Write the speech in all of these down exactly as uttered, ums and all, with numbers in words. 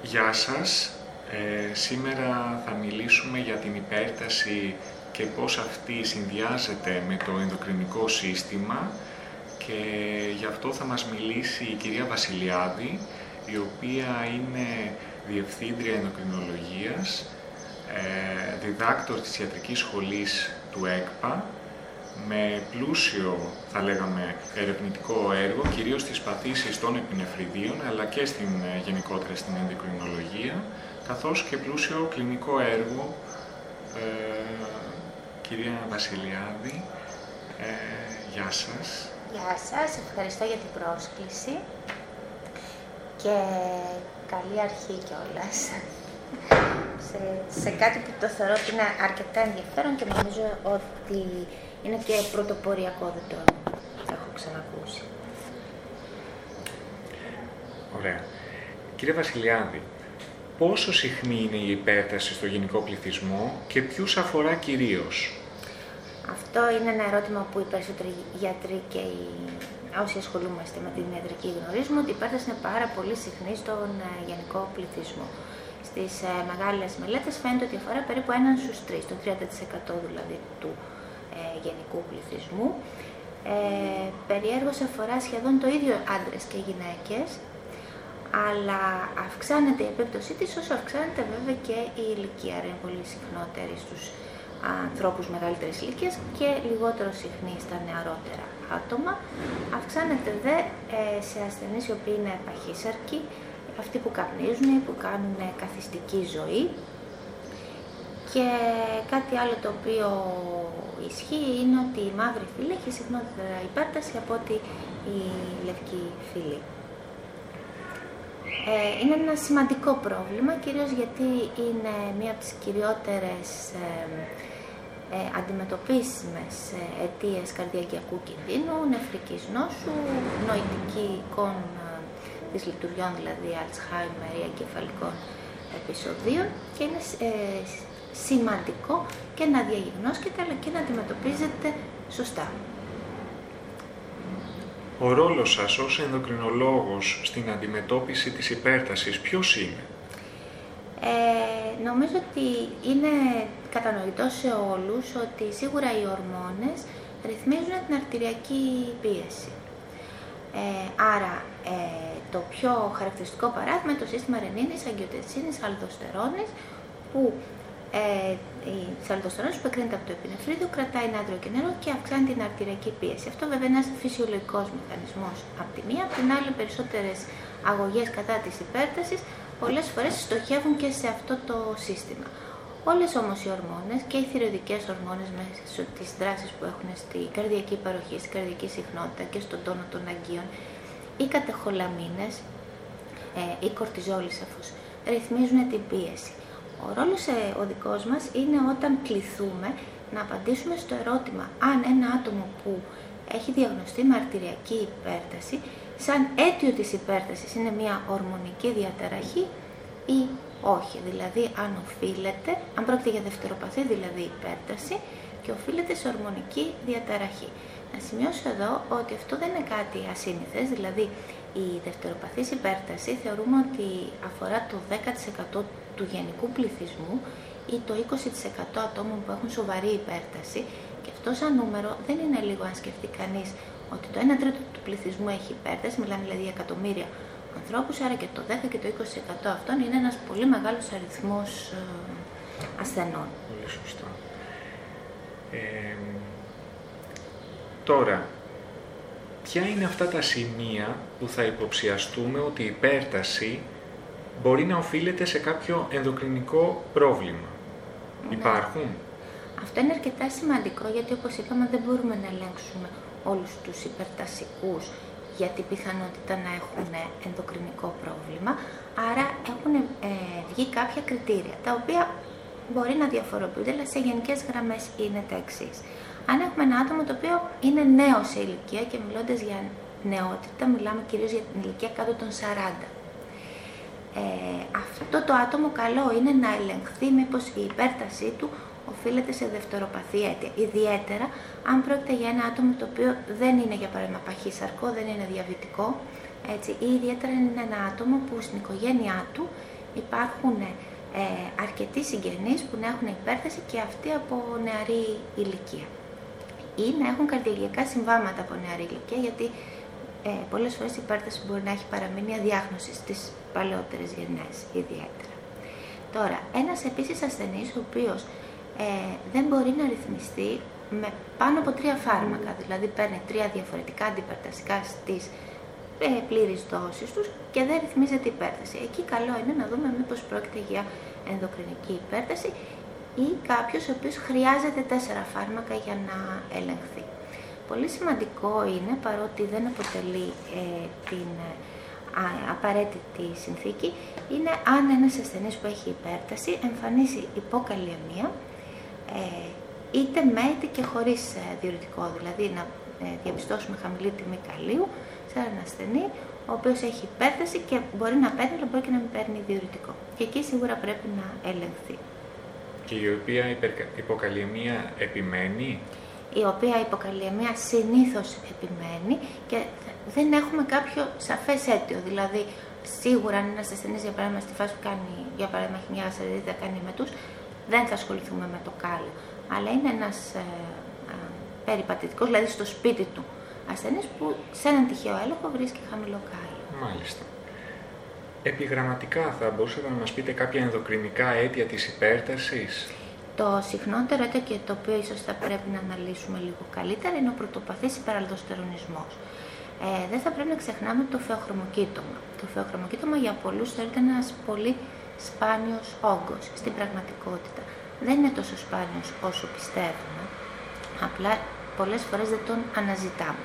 Γεια σας. Ε, σήμερα θα μιλήσουμε για την υπέρταση και πώς αυτή συνδυάζεται με το ενδοκρινικό σύστημα και γι' αυτό θα μας μιλήσει η κυρία Βασιλιάδη, η οποία είναι Διευθύντρια Ενδοκρινολογίας, ε, διδάκτορ της Ιατρικής Σχολής του ΕΚΠΑ, με πλούσιο, θα λέγαμε, ερευνητικό έργο, κυρίως στις παθήσεις των επινεφριδίων, αλλά και στην, γενικότερα στην ενδοκρινολογία, καθώς και πλούσιο κλινικό έργο. Ε, κυρία Βασιλιάδη, ε, γεια σας. Γεια σας, ευχαριστώ για την πρόσκληση και καλή αρχή κιόλας. σε, σε κάτι που το θεωρώ ότι είναι αρκετά ενδιαφέρον και νομίζω ότι είναι και πρωτοποριακό, δεν το έχω ξανακούσει. Ωραία. Κύριε Βασιλιάδη, πόσο συχνή είναι η υπέρταση στο γενικό πληθυσμό και ποιους αφορά κυρίως? Αυτό είναι ένα ερώτημα που οι περισσότεροι γιατροί και οι... όσοι ασχολούμαστε με την ιατρική γνωρίζουμε, ότι η υπέρταση είναι πάρα πολύ συχνή στον γενικό πληθυσμό. Στις ε, μεγάλες μελέτες φαίνεται ότι αφορά περίπου έναν στους τρεις, το τριάντα τοις εκατό δηλαδή του ε, γενικού πληθυσμού. Ε, περιέργως αφορά σχεδόν το ίδιο άντρες και γυναίκες, αλλά αυξάνεται η επίπτωσή της όσο αυξάνεται βέβαια και η ηλικία, άρα είναι πολύ συχνότερη στους ανθρώπους μεγαλύτερης ηλικίας και λιγότερο συχνή στα νεαρότερα άτομα. Αυξάνεται δε ε, σε ασθενείς οι οποίοι είναι παχύσαρκοι, αυτοί που καπνίζουν, που κάνουν καθιστική ζωή. Και κάτι άλλο το οποίο ισχύει είναι ότι η μαύρη φύλλη έχει συχνότερα υπέρταση από ότι η λευκή φύλλη. Ε, είναι ένα σημαντικό πρόβλημα, κυρίως γιατί είναι μία από τις κυριότερες ε, ε, αντιμετωπίσιμες αιτίες καρδιακιακού κινδύνου, νεφρικής νόσου, νοητικών ε, της λειτουργιών, δηλαδή Alzheimer ή εγκεφαλικών επεισοδίων, και είναι ε, σημαντικό και να διαγνώσκεται αλλά και να αντιμετωπίζεται σωστά. Ο ρόλος σας ως ενδοκρινολόγος στην αντιμετώπιση της υπέρτασης ποιος είναι? Ε, νομίζω ότι είναι κατανοητό σε όλους ότι σίγουρα οι ορμόνες ρυθμίζουν την αρτηριακή πίεση. Ε, άρα ε, το πιο χαρακτηριστικό παράδειγμα είναι το σύστημα ρενίνης, αγκιοτενσίνης, αλδοστερόνης, που Ε, η αλδοστερόνης που εκρίνεται από το επινεφρίδιο κρατάει νάτριο και νερό και αυξάνει την αρτηριακή πίεση. Αυτό βέβαια είναι ένας φυσιολογικός μηχανισμός από τη μία, από την άλλη περισσότερες αγωγές κατά της υπέρτασης πολλές φορές στοχεύουν και σε αυτό το σύστημα. Όλες όμως οι ορμόνες και οι θηροειδικές ορμόνες μέσω της δράσης που έχουν στη καρδιακή παροχή, στη καρδιακή συχνότητα και στον τόνο των αγκίων, οι κατεχολαμίνες, ε, η κορτιζόλη σαφώς, ρυθμίζουν την πίεση. Ο ρόλος ε, ο δικός μας είναι όταν κληθούμε να απαντήσουμε στο ερώτημα αν ένα άτομο που έχει διαγνωστεί με αρτηριακή υπέρταση, σαν αίτιο της υπέρτασης είναι μια ορμονική διαταραχή ή όχι. Δηλαδή αν οφείλεται, αν πρόκειται για δευτεροπαθή δηλαδή υπέρταση και οφείλεται σε ορμονική διαταραχή. Να σημειώσω εδώ ότι αυτό δεν είναι κάτι ασύνηθες, δηλαδή η δευτεροπαθής υπέρταση θεωρούμε ότι αφορά το δέκα τοις εκατό του γενικού πληθυσμού ή το είκοσι τοις εκατό ατόμων που έχουν σοβαρή υπέρταση, και αυτό σαν νούμερο δεν είναι λίγο αν σκεφτεί κανείς ότι το ένα τρίτο του πληθυσμού έχει υπέρταση, μιλάμε δηλαδή για εκατομμύρια ανθρώπους, άρα και το δέκα και το είκοσι τοις εκατό αυτών είναι ένας πολύ μεγάλος αριθμός ε, ασθενών. Πολύ σωστά. Ε, τώρα, ποια είναι αυτά τα σημεία που θα υποψιαστούμε ότι η υπέρταση μπορεί να οφείλεται σε κάποιο ενδοκρινικό πρόβλημα? Ναι. Υπάρχουν? Αυτό είναι αρκετά σημαντικό, γιατί όπως είπαμε δεν μπορούμε να ελέγξουμε όλους τους υπερτασικούς για την πιθανότητα να έχουν ενδοκρινικό πρόβλημα. Άρα έχουν ε, βγει κάποια κριτήρια, τα οποία μπορεί να διαφοροποιούνται, αλλά σε γενικές γραμμές είναι τα εξής. Αν έχουμε ένα άτομο το οποίο είναι νέο σε ηλικία, και μιλώντας για νεότητα μιλάμε κυρίως για την ηλικία κάτω των σαράντα. Ε, αυτό το άτομο καλό είναι να ελεγχθεί μήπως η υπέρτασή του οφείλεται σε δευτεροπαθή αίτια. Ιδιαίτερα αν πρόκειται για ένα άτομο το οποίο δεν είναι για παράδειγμα παχύσαρκο, δεν είναι διαβητικό, έτσι, ή ιδιαίτερα είναι ένα άτομο που στην οικογένειά του υπάρχουν ε, αρκετοί συγγενείς που να έχουν υπέρταση και αυτοί από νεαρή ηλικία. Ή να έχουν καρδιαγγειακά συμβάματα από νεαρή ηλικία, γιατί ε, πολλές φορές η υπέρταση μπορεί να έχει παραμείνει αδιάγνωση στις παλαιότερες γενιές ιδιαίτερα. Τώρα, ένας επίσης ασθενής ο οποίος ε, δεν μπορεί να ρυθμιστεί με πάνω από τρία φάρμακα, δηλαδή παίρνει τρία διαφορετικά αντιπερτασικά στις ε, πλήρεις δόσεις τους και δεν ρυθμίζεται η υπέρταση. Εκεί καλό είναι να δούμε μήπως πρόκειται για ενδοκρινική υπέρταση ή κάποιος ο οποίος χρειάζεται τέσσερα φάρμακα για να ελεγχθεί. Πολύ σημαντικό είναι, παρότι δεν αποτελεί ε, την α, απαραίτητη συνθήκη, είναι αν ένας ασθενής που έχει υπέρταση εμφανίσει υποκαλλιεμία, ε, είτε με είτε και χωρίς ε, διουρητικό, δηλαδή να ε, διαπιστώσουμε χαμηλή τιμή καλλίου σε έναν ασθενή ο οποίος έχει υπέρταση και μπορεί να παίρνει, αλλά μπορεί και να μην παίρνει διουρητικό. Και εκεί σίγουρα πρέπει να ελεγχθεί. Και η οποία υποκαλλιεμία επιμένει. Η οποία υποκαλλιεμία συνήθως επιμένει και δεν έχουμε κάποιο σαφές αίτιο. Δηλαδή, σίγουρα αν ένας ασθενής, για παράδειγμα, στη φάση που κάνει, για παράδειγμα, έχει μια ασθενή κάνει μετούς, δεν θα ασχοληθούμε με το κάλιο. Αλλά είναι ένας ε, ε, περιπατητικός, δηλαδή στο σπίτι του ασθενής που σε έναν τυχαίο έλεγχο βρίσκει χαμηλό κάλιο. Μάλιστα. Επιγραμματικά θα μπορούσατε να μας πείτε κάποια ενδοκρινικά αίτια της υπέρτασης? Το συχνότερο αίτιο και το οποίο ίσως θα πρέπει να αναλύσουμε λίγο καλύτερα είναι ο πρωτοπαθής υπεραλδοστερονισμός. Ε, δεν θα πρέπει να ξεχνάμε το φεοχρωμοκοίτωμα. Το φεοχρωμοκοίτωμα για πολλούς θεωρείται ένας πολύ σπάνιος όγκος. Στην πραγματικότητα δεν είναι τόσο σπάνιος όσο πιστεύουμε, απλά πολλές φορές δεν τον αναζητάμε.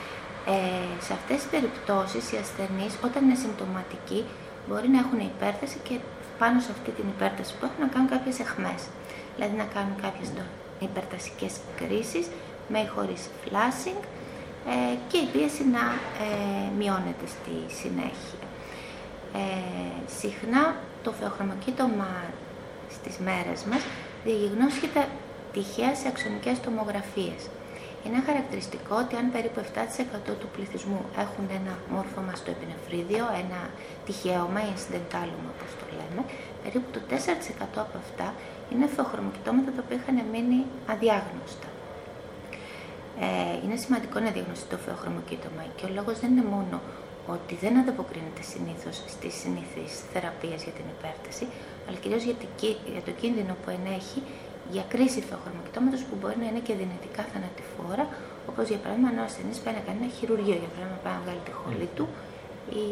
Ε, σε αυτές τις περιπτώσεις οι ασθενείς όταν είναι συμπτωματικοί μπορεί να έχουν υπέρταση και πάνω σε αυτή την υπέρταση που έχουν να κάνουν κάποιες αιχμές. Δηλαδή να κάνουν κάποιες υπερτασικές κρίσεις με ή χωρίς φλάσινγκ ε, και η πίεση να ε, μειώνεται στη συνέχεια. Ε, συχνά το φεοχρωμοκοίτωμα στις μέρες μας διαγνώσκεται τυχαία σε αξονικές τομογραφίες. Είναι χαρακτηριστικό ότι αν περίπου επτά τοις εκατό του πληθυσμού έχουν ένα μόρφωμα στο επινεφρίδιο, ένα τυχαίωμα ή incidentálωμα όπως το λέμε, περίπου το τέσσερα τοις εκατό από αυτά είναι φεοχρωμοκοιτώματα τα οποία είχαν μείνει αδιάγνωστα. Ε, είναι σημαντικό να διαγνωστεί το φεοχρωμοκοίτωμα και ο λόγος δεν είναι μόνο ότι δεν ανταποκρίνεται συνήθως στις συνήθεις θεραπείες για την υπέρταση, αλλά κυρίως για, για το κίνδυνο που ενέχει για κρίση φεοχρωμοκοιτώματος που μπορεί να είναι και δυνητικά θανατηφόρα, όπως για παράδειγμα αν ο ασθενής πάει να κάνει ένα χειρουργείο, για παράδειγμα πάει να βγάλει τη χολή του ή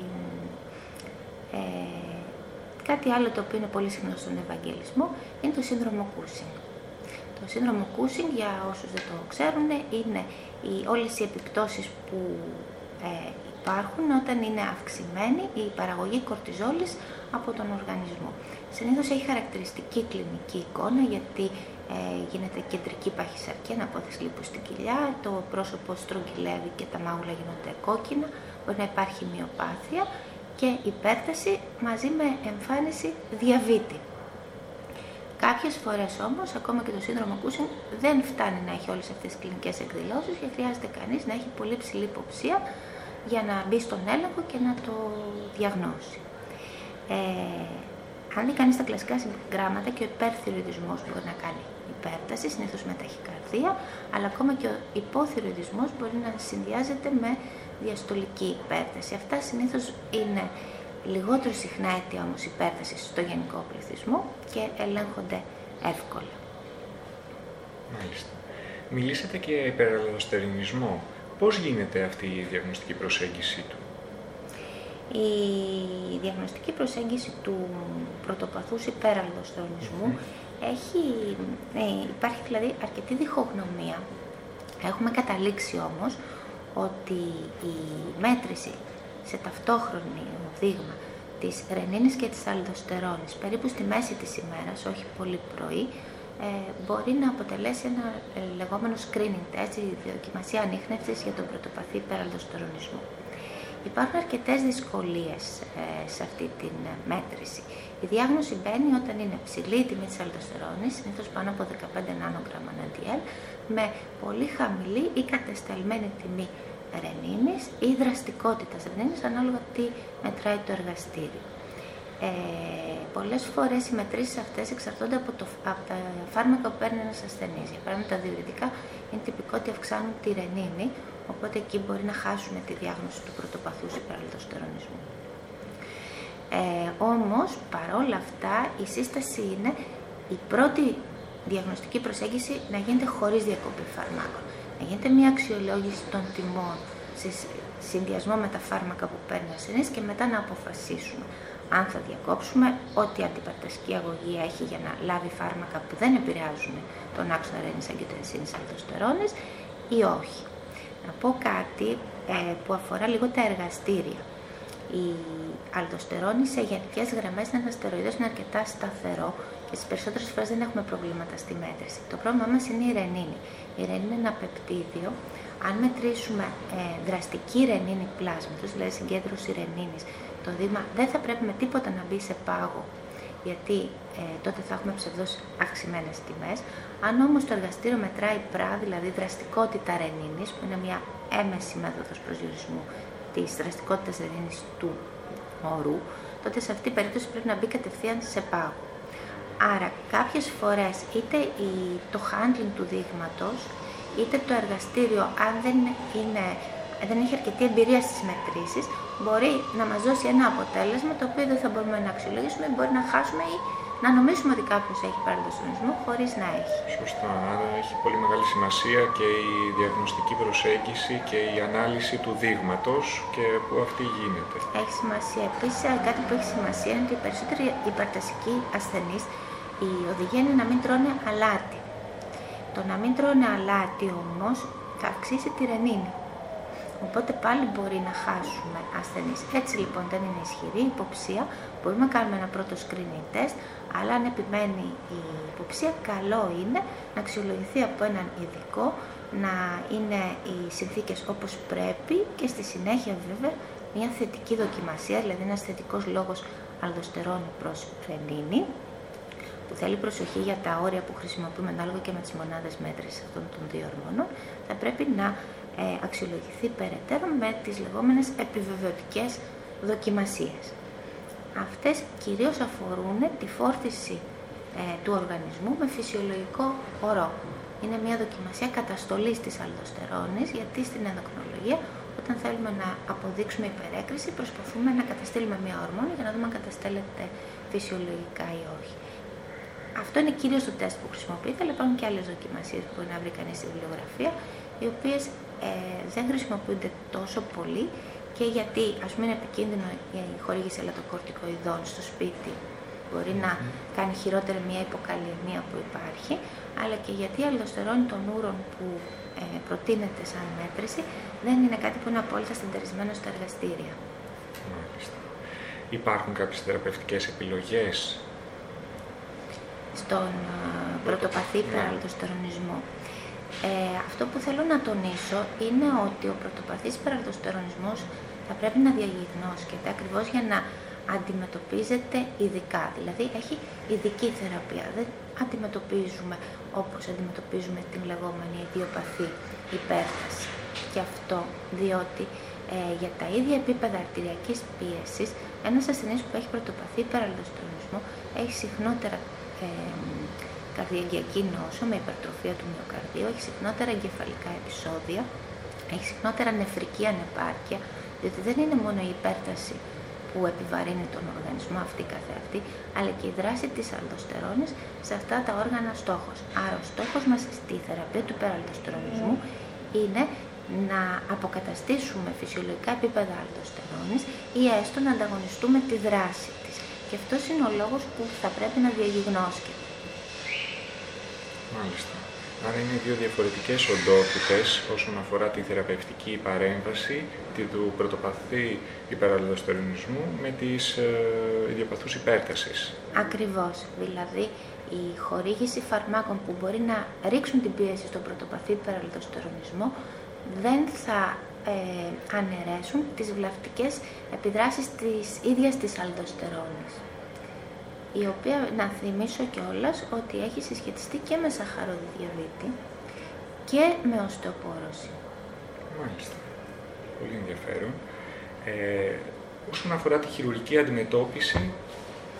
ε, κάτι άλλο το οποίο είναι πολύ συχνό στον Ευαγγελισμό είναι το σύνδρομο Κούσινγκ. Το σύνδρομο Κούσινγκ, για όσους δεν το ξέρουν, είναι οι, όλες οι επιπτώσεις που ε, υπάρχουν όταν είναι αυξημένη η παραγωγή κορτιζόλης από τον οργανισμό. Συνήθως έχει χαρακτηριστική κλινική εικόνα γιατί ε, γίνεται κεντρική παχυσαρκία, αναπόθεση λίπους στην κοιλιά, το πρόσωπο στρογγυλεύει και τα μάγουλα γίνονται κόκκινα, μπορεί να υπάρχει μυοπάθεια και υπέρταση μαζί με εμφάνιση διαβήτη. Κάποιες φορές όμως, ακόμα και το σύνδρομο Κούσινγκ δεν φτάνει να έχει όλες αυτές τις κλινικές εκδηλώσεις και χρειάζεται κανείς να έχει πολύ ψηλή υποψία για να μπει στον έλεγχο και να το διαγνώσει. Ε, αν δει κανείς τα κλασικά γράμματα και ο υπερθυροειδισμός μπορεί να κάνει υπέρταση, συνήθως με ταχυκαρδία, αλλά ακόμα και ο υποθυροειδισμός μπορεί να συνδυάζεται με διαστολική υπέρταση. Αυτά συνήθως είναι λιγότερο συχνά αίτια όμως υπέρτασης στο γενικό πληθυσμό και ελέγχονται εύκολα. Μάλιστα. Μιλήσατε και για υπεραλδοστερονισμό. Πώς γίνεται αυτή η διαγνωστική προσέγγιση του? Η διαγνωστική προσέγγιση του πρωτοπαθούς υπεραλδοστερονισμού mm-hmm. έχει, ε, υπάρχει δηλαδή αρκετή διχογνωμία. Έχουμε καταλήξει όμως ότι η μέτρηση σε ταυτόχρονη δείγμα της ρενίνης και της αλδοστερόνης περίπου στη μέση της ημέρας, όχι πολύ πρωί, ε, μπορεί να αποτελέσει ένα ε, λεγόμενο screening test, η δοκιμασία ανίχνευσης για τον πρωτοπαθή υπεραλδοστερονισμό. Υπάρχουν αρκετές δυσκολίες ε, σε αυτή τη ε, μέτρηση. Η διάγνωση μπαίνει όταν είναι ψηλή η τιμή της αλδοστερόνης, συνήθως πάνω από δεκαπέντε νάνογραμμα ανά ντι ελ, με πολύ χαμηλή ή κατεσταλμένη τιμή ρενίνης ή δραστικότητας ρενίνης, ανάλογα τι μετράει το εργαστήριο. Ε, πολλές φορές οι μετρήσεις αυτές εξαρτώνται από, το, από τα φάρμακα που παίρνει ένας ασθενής. Για παράδειγμα, τα διουρητικά είναι τυπικό ότι αυξάνουν τη ρενίνη, οπότε εκεί μπορεί να χάσουν τη διάγνωση του πρωτοπαθούς υπεραλδοστερονισμού. Ε, όμως, παρόλα αυτά, η σύσταση είναι η πρώτη διαγνωστική προσέγγιση να γίνεται χωρίς διακοπή φαρμάκων. Να γίνεται μια αξιολόγηση των τιμών σε συνδυασμό με τα φάρμακα που παίρνει ο ασθενής και μετά να αποφασίσουμε αν θα διακόψουμε ό,τι αντιπαρτασική αγωγή έχει για να λάβει φάρμακα που δεν επηρεάζουν τον άξονα ρένης αγκιοτενσίνης αλδοστερόνης ή όχι. Να πω κάτι ε, που αφορά λίγο τα εργαστήρια. Η αλδοστερόνη σε γενικές γραμμές είναι ένα στεροειδός είναι αρκετά σταθερό και στις περισσότερες φορές δεν έχουμε προβλήματα στη μέτρηση. Το πρόβλημά μας είναι η ρενίνη. Η ρενίνη είναι ένα πεπτίδιο. Αν μετρήσουμε ε, δραστική ρενίνη πλάσματος, δηλαδή συγκέντρωση ρενίνης, το δείγμα δεν θα πρέπει με τίποτα να μπει σε πάγο, γιατί ε, τότε θα έχουμε ψευδώς αυξημένες τιμές. Αν όμως το εργαστήριο μετράει πρά, δηλαδή δραστικότητα ρενίνης, που είναι μια έμεση μέθοδος προσδιορισμού της δραστικότητας ρενίνης του ορού, τότε σε αυτή την περίπτωση πρέπει να μπει κατευθείαν σε πάγο. Άρα κάποιες φορές είτε η, το handling του δείγματος, είτε το εργαστήριο, αν δεν, είναι, δεν έχει αρκετή εμπειρία στις μετρήσεις, μπορεί να μας δώσει ένα αποτέλεσμα το οποίο δεν θα μπορούμε να αξιολογήσουμε, μπορεί να χάσουμε ή να νομίζουμε ότι κάποιος έχει παραλδοστερονισμό χωρίς να έχει. Σωστά. Άρα έχει πολύ μεγάλη σημασία και η διαγνωστική προσέγγιση και η ανάλυση του δείγματος και που αυτή γίνεται. Έχει σημασία. Επίσης, κάτι που έχει σημασία είναι ότι οι περισσότεροι υπαρτασικοί ασθενείς, η οδηγία είναι να μην τρώνε αλάτι. Το να μην τρώνε αλάτι όμως θα αυξήσει τη ρενίνη. Οπότε πάλι μπορεί να χάσουμε ασθενείς. Έτσι λοιπόν, δεν είναι ισχυρή η υποψία, μπορούμε να κάνουμε ένα πρώτο screening test, αλλά αν επιμένει η υποψία, καλό είναι να αξιολογηθεί από έναν ειδικό, να είναι οι συνθήκες όπως πρέπει και στη συνέχεια βέβαια μια θετική δοκιμασία, δηλαδή ένας θετικός λόγος αλδοστερόνη προς ρενίνη, που θέλει προσοχή για τα όρια που χρησιμοποιούμε ανάλογα και με τις μονάδες μέτρησης αυτών των δύο ορμόνων, θα πρέπει να ε, αξιολογηθεί περαιτέρω με τις λεγόμενες επιβεβαιωτικές δοκιμασίες. Αυτές κυρίως αφορούν τη φόρτιση ε, του οργανισμού με φυσιολογικό ορό. Είναι μια δοκιμασία καταστολής της αλδοστερόνης, γιατί στην ενδοκρινολογία, όταν θέλουμε να αποδείξουμε υπερέκριση, προσπαθούμε να καταστήλουμε μια ορμόνη για να δούμε αν καταστέλλεται φυσιολογικά ή όχι. Αυτό είναι κυρίως το τεστ που χρησιμοποιείται, αλλά υπάρχουν και άλλες δοκιμασίες που μπορεί να βρει κανείς στη βιβλιογραφία, οι οποίες ε, δεν χρησιμοποιούνται τόσο πολύ και γιατί, ας πούμε, είναι επικίνδυνο η χορήγηση ελαττοκορτικοειδών στο σπίτι, μπορεί να κάνει χειρότερα μια υποκαλλιεμία που υπάρχει, αλλά και γιατί η αλδοστερόνη των ούρων που ε, προτείνεται σαν μέτρηση δεν είναι κάτι που είναι απόλυτα στεντερισμένο στα εργαστήρια. Μάλιστα. Υπάρχουν κάποιες θεραπευτικές επιλογές στον uh, πρωτοπαθή υπεραλδοστερονισμό. Ε, αυτό που θέλω να τονίσω είναι ότι ο πρωτοπαθής υπεραλδοστερονισμός θα πρέπει να διαγιγνώσκεται ακριβώς για να αντιμετωπίζεται ειδικά. Δηλαδή έχει ειδική θεραπεία. Δεν αντιμετωπίζουμε όπως αντιμετωπίζουμε την λεγόμενη ιδιοπαθή υπέρταση. Και αυτό διότι ε, για τα ίδια επίπεδα αρτηριακής πίεσης, ένας ασθενής που έχει πρωτοπαθή υπεραλδοστερονισμό έχει συχνότερα Ε, καρδιαγγειακή νόσο με υπερτροφία του μυοκαρδίου, έχει συχνότερα εγκεφαλικά επεισόδια, έχει συχνότερα νεφρική ανεπάρκεια, διότι δεν είναι μόνο η υπέρταση που επιβαρύνει τον οργανισμό αυτή καθεαυτή, αλλά και η δράση της αλδοστερόνης σε αυτά τα όργανα στόχος. Άρα ο στόχος μας στη θεραπεία του υπεραλδοστερονισμού είναι να αποκαταστήσουμε φυσιολογικά επίπεδα αλδοστερόνης ή έστω να ανταγωνιστούμε τη δράση της. Και αυτός είναι ο λόγος που θα πρέπει να διαγιγνώσκεται. Μάλιστα. Άρα είναι δύο διαφορετικές οντότητες όσον αφορά τη θεραπευτική παρέμβαση του πρωτοπαθή υπεραλδοστερονισμού με της ε, ιδιοπαθούς υπέρτασης. Ακριβώς. Δηλαδή η χορήγηση φαρμάκων που μπορεί να ρίξουν την πίεση στον πρωτοπαθή υπεραλδοστερονισμό δεν θα ε, αναιρέσουν τις βλαπτικές επιδράσεις της ίδιας της αλδοστερόνης, η οποία, να θυμίσω κιόλας, ότι έχει συσχετιστεί και με σαχαροδιαβήτη και με οστεοπόρωση. Μάλιστα. Πολύ ενδιαφέρον. Ε, όσον αφορά τη χειρουργική αντιμετώπιση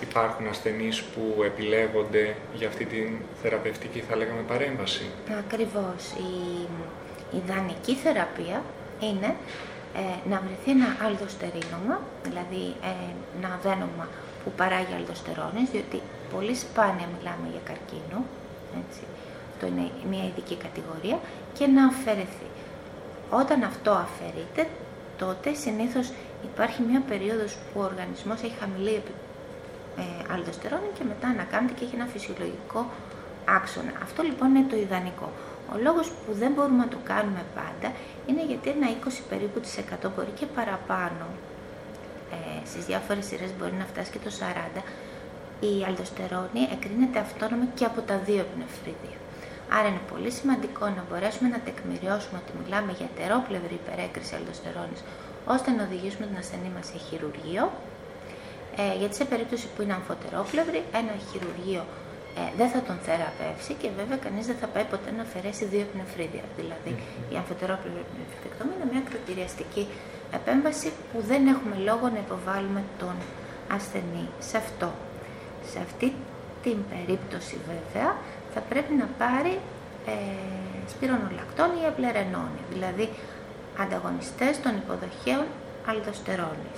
υπάρχουν ασθενείς που επιλέγονται για αυτή την θεραπευτική, θα λέγαμε, παρέμβαση? Ακριβώς. Η, η ιδανική θεραπεία είναι ε, να βρεθεί ένα αλδοστερίνομα, δηλαδή ε, ένα αδένομα που παράγει αλδοστερόνες, διότι πολύ σπάνια μιλάμε για καρκίνο, έτσι. Αυτό είναι μια ειδική κατηγορία, και να αφαιρεθεί. Όταν αυτό αφαιρείται, τότε συνήθως υπάρχει μια περίοδος που ο οργανισμός έχει χαμηλή ε, αλδοστερόνη και μετά ανακάμπτει και έχει ένα φυσιολογικό άξονα. Αυτό λοιπόν είναι το ιδανικό. Ο λόγος που δεν μπορούμε να το κάνουμε πάντα είναι γιατί ένα είκοσι περίπου της εκατό, μπορεί και παραπάνω, ε, στις διάφορες σειρές μπορεί να φτάσει και το σαράντα, η αλδοστερόνη εκρίνεται αυτόνομα και από τα δύο πνευρίδια. Άρα είναι πολύ σημαντικό να μπορέσουμε να τεκμηριώσουμε ότι μιλάμε για ετερόπλευρη υπερέκριση αλδοστερόνης, ώστε να οδηγήσουμε τον ασθενή μας σε χειρουργείο, ε, γιατί σε περίπτωση που είναι αμφωτερόπλευρη, ένα χειρουργείο ε, δεν θα τον θεραπεύσει και βέβαια κανείς δεν θα πάει ποτέ να αφαιρέσει δύο πνευρίδια. Δηλαδή, η αμφωτερόπλευρη πνευριδεκτόμη είναι μια κριτηριαστική επέμβαση που δεν έχουμε λόγο να υποβάλουμε τον ασθενή σε αυτό. Σε αυτή την περίπτωση βέβαια θα πρέπει να πάρει ε, σπυρονολακτόνη ή επλερενόνη, δηλαδή ανταγωνιστές των υποδοχέων αλδοστερόνης.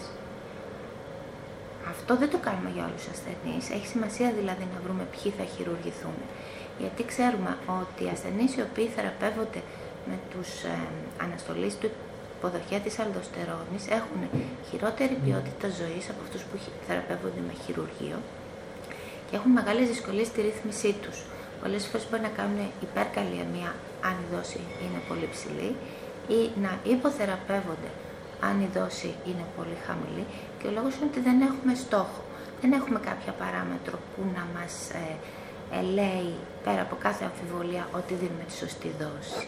Αυτό δεν το κάνουμε για όλους τους ασθενείς. Έχει σημασία δηλαδή να βρούμε ποιοι θα χειρουργηθούν. Γιατί ξέρουμε ότι οι ασθενείς οι οποίοι θεραπεύονται με τους ε, αναστολείς του υποδοχέα της αλδοστερόνης έχουν χειρότερη ποιότητα ζωής από αυτούς που θεραπεύονται με χειρουργείο και έχουν μεγάλες δυσκολίες στη ρύθμισή τους. Πολλές φορές μπορεί να κάνουν υπερκαλλιεμία αν η δόση είναι πολύ ψηλή ή να υποθεραπεύονται αν η δόση είναι πολύ χαμηλή, και ο λόγος είναι ότι δεν έχουμε στόχο. Δεν έχουμε κάποια παράμετρο που να μας ε, ε, λέει πέρα από κάθε αμφιβολία ότι δίνουμε τη σωστή δόση.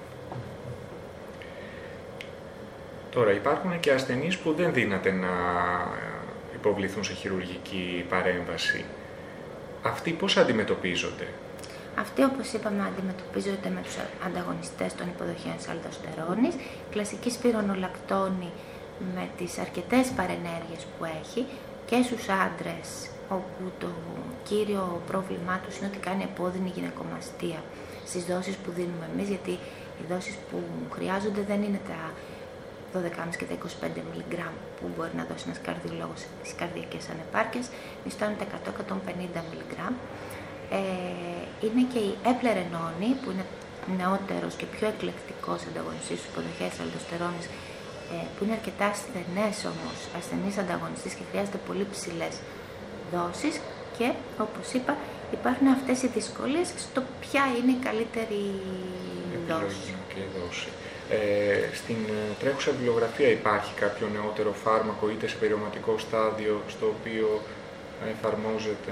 Τώρα υπάρχουν και ασθενείς που δεν δύναται να υποβληθούν σε χειρουργική παρέμβαση. Αυτοί πώς αντιμετωπίζονται? Αυτοί, όπως είπαμε, αντιμετωπίζονται με τους ανταγωνιστές των υποδοχέων της αλδοστερόνης, κλασική σπυρονολακτόνη με τις αρκετές παρενέργειες που έχει, και στους άντρες, όπου το κύριο πρόβλημά τους είναι ότι κάνει επώδυνη γυναικομαστία στις δόσεις που δίνουμε εμείς, γιατί οι δόσεις που χρειάζονται δεν είναι τα δώδεκα κόμμα πέντε και τα είκοσι πέντε μιλιγκράμμ που μπορεί να δώσει ένας καρδιολόγος στις καρδιακές ανεπάρκειες, μη φτάνουν τα εκατό με εκατόν πενήντα μιλιγκράμμ. Ε, είναι και η επλερενόνη, που είναι νεότερος και πιο εκλεκτικός ανταγωνιστής στους υποδοχέες της αλδοστερόνης, ε, που είναι αρκετά ασθενές όμως, ασθενής ανταγωνιστής και χρειάζεται πολύ ψηλές δόσεις, και όπως είπα υπάρχουν αυτές οι δυσκολίες στο ποια είναι η καλύτερη δόση. δόση. Ε, στην τρέχουσα βιβλιογραφία υπάρχει κάποιο νεότερο φάρμακο είτε σε περιοματικό στάδιο στο οποίο εφαρμόζεται?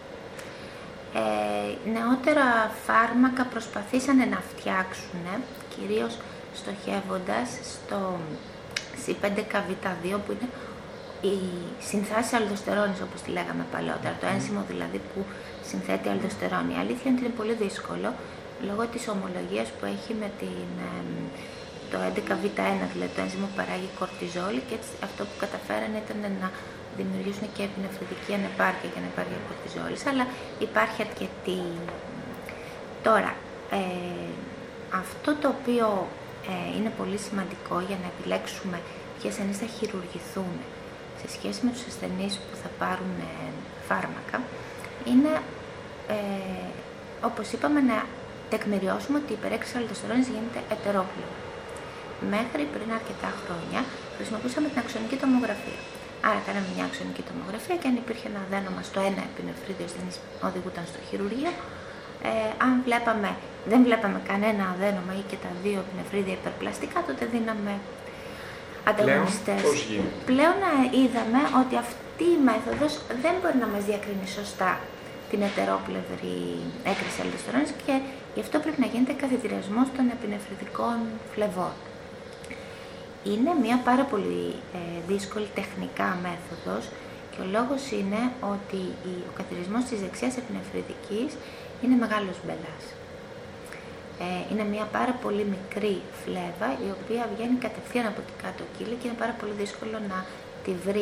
Ε, νεότερα φάρμακα προσπαθήσανε να φτιάξουν, κυρίως στοχεύοντας στο σι φάιβ βι δύο, που είναι η συνθάση αλδοστερόνης, όπως τη λέγαμε παλαιότερα, το ένζυμο δηλαδή που συνθέτει αλδοστερόνη. Η αλήθεια είναι ότι είναι πολύ δύσκολο λόγω της ομολογίας που έχει με την, το έντεκα βι ένα, δηλαδή το ένζυμο που παράγει κορτιζόλη, και έτσι αυτό που καταφέρανε ήταν να δημιουργήσουν και επινεφρητική ανεπάρκεια και ανεπάρκεια κορτιζόλης, αλλά υπάρχει αρκετή. Τώρα, ε, αυτό το οποίο ε, είναι πολύ σημαντικό για να επιλέξουμε ποιοι ασθενείς θα χειρουργηθούν σε σχέση με τους ασθενείς που θα πάρουν ε, φάρμακα, είναι, ε, όπως είπαμε, να τεκμηριώσουμε ότι η υπερέκριση αλδοστερόνης γίνεται ετερόπλευρη. Μέχρι πριν αρκετά χρόνια χρησιμοποιούσαμε την αξονική τομογραφία. Άρα κάναμε μια αξονική τομογραφία και αν υπήρχε ένα αδένομα στο ένα επινεφρίδιο, ασθενής οδηγούταν στο χειρουργείο. Ε, αν βλέπαμε, δεν βλέπαμε κανένα αδένομα ή και τα δύο επινεφρίδια υπερπλαστικά, τότε δίναμε ανταγωνιστές. Πλέον, πώς γίνεται? Πλέον είδαμε ότι αυτή η μέθοδος δεν μπορεί να μας διακρίνει σωστά την ετερόπλευρη έκρηση αλδοστερόνης, και γι' αυτό πρέπει να γίνεται καθητηριασμός των επινεφριδικών φλεβών. Είναι μια πάρα πολύ ε, δύσκολη τεχνικά μέθοδος, και ο λόγος είναι ότι ο καθητηρισμός της δεξιάς επινεφριδικής είναι μεγάλος μπελάς. Ε, είναι μια πάρα πολύ μικρή φλέβα, η οποία βγαίνει κατευθείαν από την κάτω κύλη και είναι πάρα πολύ δύσκολο να τη βρει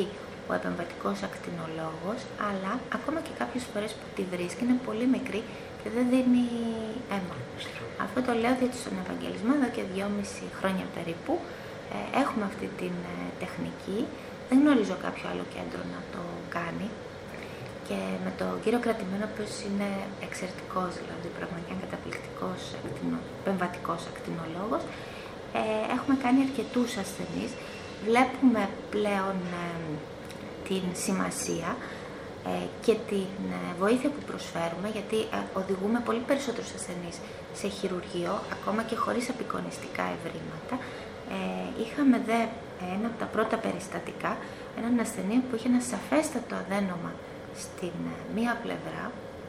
ο επεμβατικός ακτινολόγος, αλλά ακόμα και κάποιες φορές που τη βρίσκει είναι πολύ μικρή και δεν δίνει αίμα. Αυτό το λέω διότι στον Ευαγγελισμό εδώ και δυόμιση χρόνια περίπου ε, έχουμε αυτή την ε, τεχνική. Δεν γνωρίζω κάποιο άλλο κέντρο να το κάνει. Και με τον κύριο Κρατημένο, ο οποίος είναι εξαιρετικός, δηλαδή πραγματικά καταπληκτικός επεμβατικός ακτινολόγος, ε, έχουμε κάνει αρκετούς ασθενείς. Βλέπουμε πλέον ε, την σημασία ε, και την ε, βοήθεια που προσφέρουμε, γιατί ε, οδηγούμε πολύ περισσότερους ασθενείς σε χειρουργείο, ακόμα και χωρίς απεικονιστικά ευρήματα. Ε, είχαμε δε ένα από τα πρώτα περιστατικά, έναν ασθενή που είχε ένα σαφέστατο αδένομα στην ε, μία πλευρά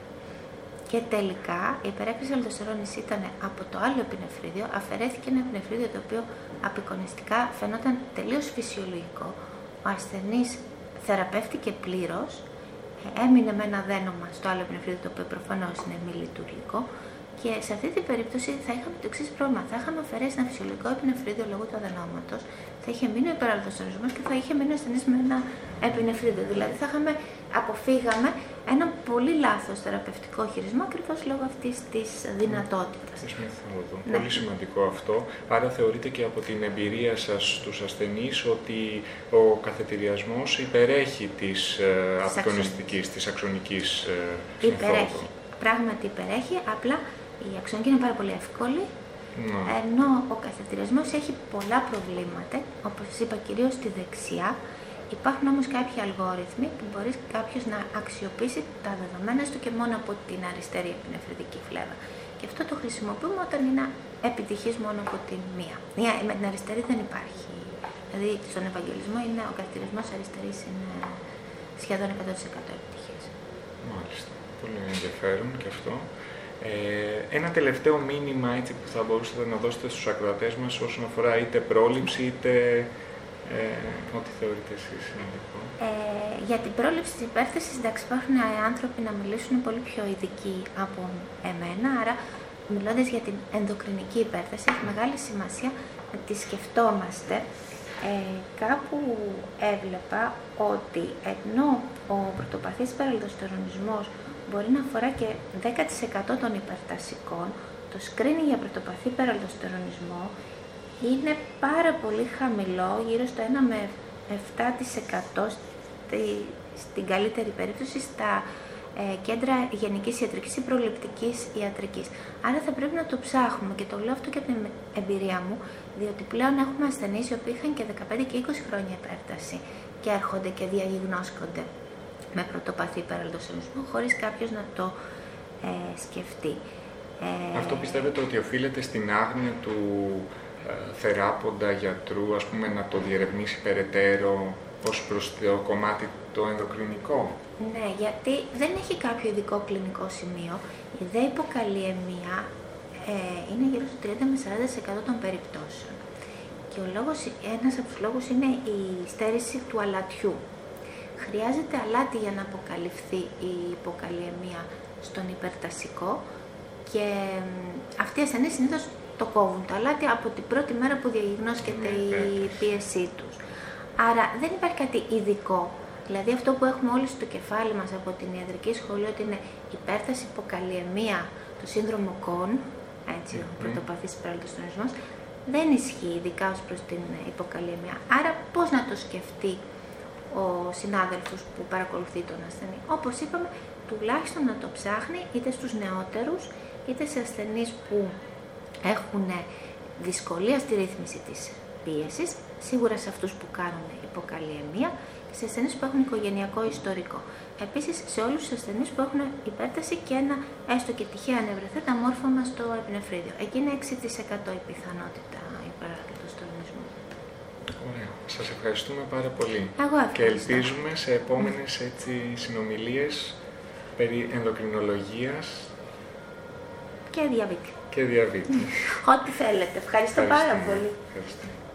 και τελικά η υπερέκριση αλδοστερόνης ήταν από το άλλο επινεφρίδιο, αφαιρέθηκε ένα επινεφρίδιο το οποίο απεικονιστικά φαινόταν τελείως φυσιολογικό. Ο ασθενής θεραπεύτηκε πλήρως, έμεινε με ένα δένομα στο άλλο επινεφρίδιο το οποίο προφανώς είναι μη λειτουργικό και σε αυτή την περίπτωση θα είχαμε το εξής πρόβλημα. Θα είχαμε αφαιρέσει ένα φυσιολογικό επινεφρίδιο λόγω του αδενόματος, θα είχε μείνει ο υπεραλδοστερονισμός και θα είχε μείνει ο ασθενής με ένα επινεφρίδιο. Δηλαδή θα είχαμε, αποφύγαμε ένα πολύ λάθος θεραπευτικό χειρισμό ακριβώς λόγω αυτής της δυνατότητας. Της μεθόδου. Ναι. Πολύ σημαντικό αυτό. Άρα θεωρείτε και από την εμπειρία σας στους ασθενείς ότι ο καθετηριασμός υπερέχει της απεικονιστικής, της αξονικής μεθόδου. Υπερέχει. Πράγματι υπερέχει, απλά η αξονική είναι πάρα πολύ εύκολη, no. ενώ ο καθετηριασμός έχει πολλά προβλήματα, όπως σας είπα κυρίως στη δεξιά. Υπάρχουν όμως κάποιοι αλγόριθμοι που μπορεί κάποιος να αξιοποιήσει τα δεδομένα του και μόνο από την αριστερή επινεφριδική φλέβα. Και αυτό το χρησιμοποιούμε όταν είναι επιτυχής μόνο από την μία. Με την αριστερή δεν υπάρχει. Δηλαδή στον Ευαγγελισμό είναι, ο καθετηριασμός αριστερής είναι σχεδόν εκατό τοις εκατό επιτυχής. Μάλιστα. Πολύ ενδιαφέρον και αυτό. Ε, ένα τελευταίο μήνυμα έτσι, που θα μπορούσατε να δώσετε στους ακροατές μας όσον αφορά είτε πρόληψη είτε ε, ό,τι θεωρείτε εσείς σημαντικό. Ε, για την πρόληψη της υπέρθεσης, εντάξει, υπάρχουν άνθρωποι να μιλήσουν πολύ πιο ειδικοί από εμένα, άρα μιλώντας για την ενδοκρινική υπέρθεση έχει μεγάλη σημασία να τη σκεφτόμαστε. Ε, κάπου έβλεπα ότι ενώ ο πρωτοπαθής υπεραλδοστερονισμός μπορεί να αφορά και δέκα τοις εκατό των υπερτασικών, το screening για πρωτοπαθή υπεραλδοστερονισμό είναι πάρα πολύ χαμηλό, γύρω στο ένα με επτά τοις εκατό στη, στην καλύτερη περίπτωση στα ε, κέντρα γενικής ιατρικής ή προληπτικής ιατρικής. Άρα θα πρέπει να το ψάχνουμε και το λέω αυτό και από την εμπειρία μου, διότι πλέον έχουμε ασθενείς οι οποίοι είχαν και δεκαπέντε και είκοσι χρόνια υπέρταση και έρχονται και διαγνώσκονται με πρωτοπαθή υπεραλδοστερονισμό χωρίς κάποιος να το ε, σκεφτεί. Ε, Αυτό πιστεύετε ότι οφείλεται στην άγνοια του ε, θεράποντα γιατρού, ας πούμε, να το διερευνήσει περαιτέρω ως προς το κομμάτι το ενδοκρινικό? Ναι, γιατί δεν έχει κάποιο ειδικό κλινικό σημείο. Η δε υποκαλλιεμία ε, είναι γύρω στο τριάντα με σαράντα τοις εκατό των περιπτώσεων. Και ο λόγος, ένας από τους λόγους είναι η στέρηση του αλατιού. Χρειάζεται αλάτι για να αποκαλυφθεί η υποκαλλιεμία στον υπερτασικό και αυτοί οι ασθενείς συνήθως το κόβουν το αλάτι από την πρώτη μέρα που διαγνώσκεται η πίεσή τους. Άρα δεν υπάρχει κάτι ειδικό. Δηλαδή αυτό που έχουμε όλοι στο κεφάλι μας από την ιατρική σχολή ότι είναι υπέρταση, υποκαλλιεμία, το σύνδρομο Κον, έτσι, ο πρωτοπαθής υπεραλδοστερονισμός, δεν ισχύει ειδικά ως προς την υποκαλλιεμία. Άρα πώς να το σκεφτεί ο συνάδελφος που παρακολουθεί τον ασθενή? Όπως είπαμε, τουλάχιστον να το ψάχνει είτε στους νεότερους, είτε σε ασθενείς που έχουν δυσκολία στη ρύθμιση της πίεσης, σίγουρα σε αυτούς που κάνουν υποκαλλιεμία και σε ασθενείς που έχουν οικογενειακό ιστορικό. Επίσης, σε όλους τους ασθενείς που έχουν υπέρταση και ένα έστω και τυχαία ανεβρεθέντα μόρφωμα στο επινεφρίδιο. Εκεί είναι έξι τοις εκατό η πιθανότητα υπεραλδοστερονισμού. Ωραία. Σας ευχαριστούμε πάρα πολύ. Εγώ ευχαριστώ. Και ελπίζουμε σε επόμενες έτσι, συνομιλίες περί ενδοκρινολογίας και διαβήτη. Και διαβήτη. Ό,τι θέλετε. Ευχαριστώ πάρα πολύ. Ευχαριστώ.